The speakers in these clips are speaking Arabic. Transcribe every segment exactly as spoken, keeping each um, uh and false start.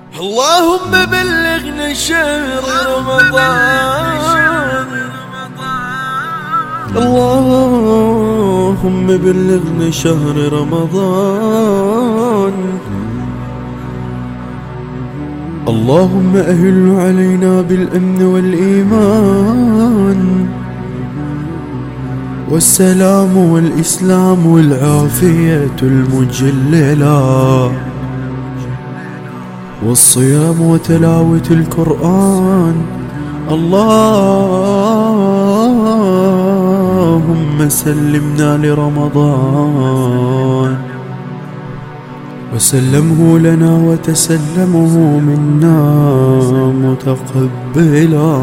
اللهم بلغنا شهر رمضان، اللهم بلغنا شهر رمضان. اللهم أهل علينا بالأمن والإيمان والسلام والإسلام والعافية المجللة والصيام وتلاوة القرآن. اللهم سلمنا لرمضان وسلمه لنا وتسلمه منا متقبلا.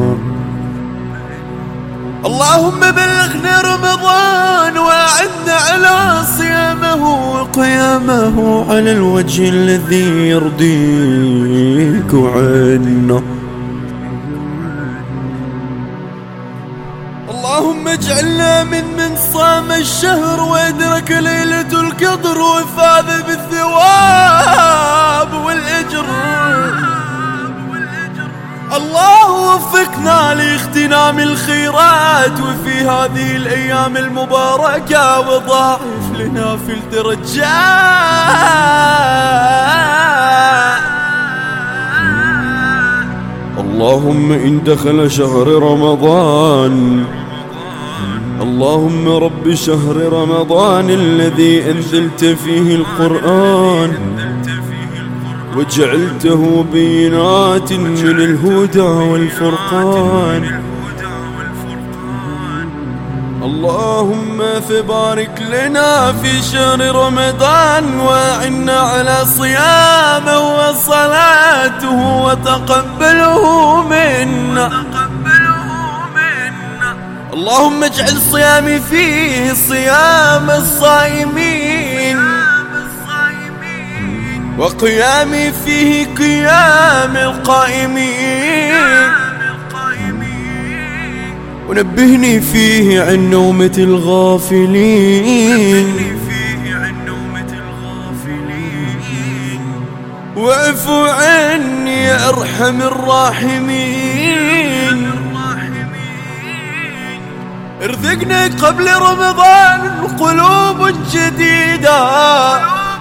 اللهم بلغنا رمضان وأعنا على صيامه وقيامه على الوجه الذي يرضيك عنا. اللهم اجعلنا من من صام الشهر وادرك ليلة القدر وفاز بالثواب والأجر. الله وفقنا لاغتنام الخيرات وفي هذه الأيام المباركة وضاعف لنا في الدرجات. اللهم إن دخل شهر رمضان، اللهم رب شهر رمضان الذي أنزلت فيه القرآن وجعلته بينات من الهدى والفرقان، اللهم فبارك لنا في شهر رمضان وأعنا على صيامه وصلاته وتقبله منا. اللهم اجعل صيامي فيه صيام الصائمين وقيامي فيه قيام القائمين، ونبهني فيه عن نومة الغافلين، واعفو عني يا أرحم الراحمين. ارزقنا قبل رمضان قلوب جديدة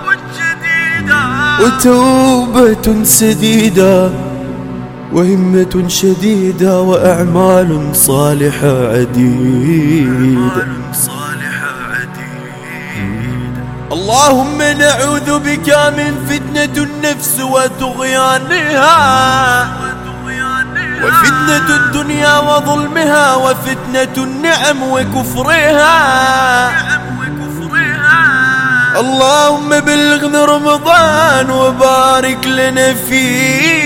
وتوبة سديدة وهمة شديدة وأعمال صالحة عديدة. اللهم نعوذ بك من فتنة النفس وطغيانها وفتنة الدنيا وظلمها وفتنة النعم وكفرها. اللهم بلغنا رمضان وبارك لنا فيه